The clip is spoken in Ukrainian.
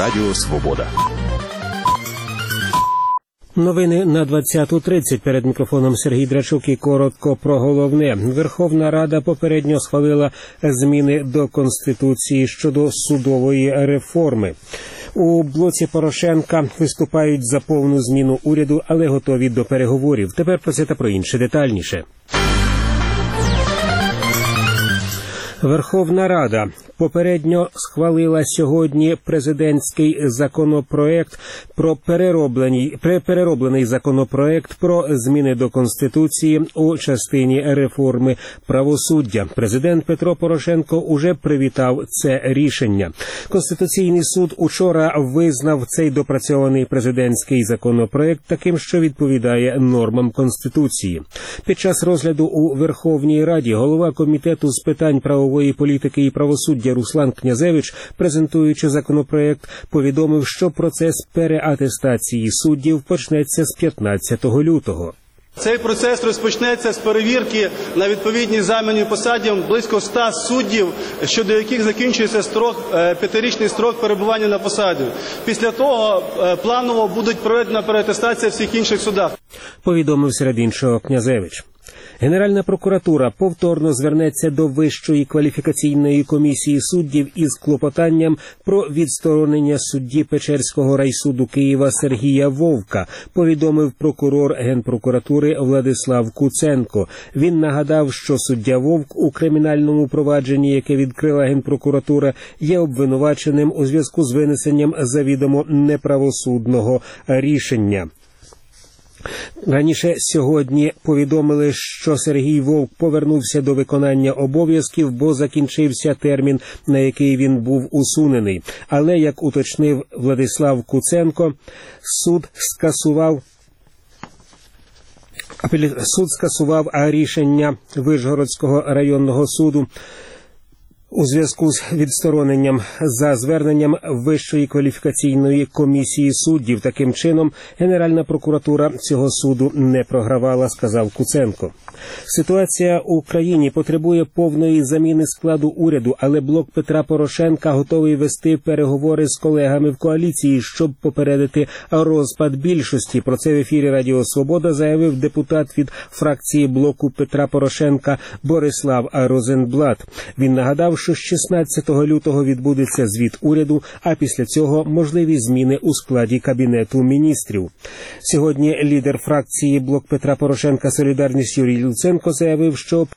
Радіо Свобода. Новини на 20:30. Перед мікрофоном Сергій Драчук і коротко про головне. Верховна Рада попередньо схвалила зміни до Конституції щодо судової реформи. У блоці Порошенка виступають за повну зміну уряду, але готові до переговорів. Тепер про це та про інше детальніше. Верховна Рада попередньо схвалила сьогодні президентський законопроект про перероблений законопроект про зміни до Конституції у частині реформи правосуддя. Президент Петро Порошенко уже привітав це рішення. Конституційний суд учора визнав цей допрацьований президентський законопроект таким, що відповідає нормам Конституції. Під час розгляду у Верховній Раді голова Комітету з питань правової політики і правосуддя Руслан Князевич, презентуючи законопроект, повідомив, що процес переатестації суддів почнеться з 15 лютого. Цей процес розпочнеться з перевірки на відповідність займаній посаді близько 100 суддів, щодо яких закінчується п'ятирічний строк перебування на посаді. Після того планово буде проведена переатестація в всіх інших судах. Повідомив серед іншого Князевич. Генеральна прокуратура повторно звернеться до Вищої кваліфікаційної комісії суддів із клопотанням про відсторонення судді Печерського райсуду Києва Сергія Вовка, повідомив прокурор Генпрокуратури Владислав Куценко. Він нагадав, що суддя Вовк у кримінальному провадженні, яке відкрила Генпрокуратура, є обвинуваченим у зв'язку з винесенням завідомо неправосудного рішення. Раніше сьогодні повідомили, що Сергій Вовк повернувся до виконання обов'язків, бо закінчився термін, на який він був усунений. Але, як уточнив Владислав Куценко, суд скасував рішення Вишгородського районного суду у зв'язку з відстороненням за зверненням Вищої кваліфікаційної комісії суддів. Таким чином, Генеральна прокуратура цього суду не програвала, сказав Куценко. Ситуація у країні потребує повної заміни складу уряду, але блок Петра Порошенка готовий вести переговори з колегами в коаліції, щоб попередити розпад більшості. Про це в ефірі Радіо Свобода заявив депутат від фракції блоку Петра Порошенка Борислав Розенблат. Він нагадав, що з 16 лютого відбудеться звіт уряду, а після цього можливі зміни у складі Кабінету міністрів. Сьогодні лідер фракції блок Петра Порошенка «Солідарність» Юрій Луценко заявив, що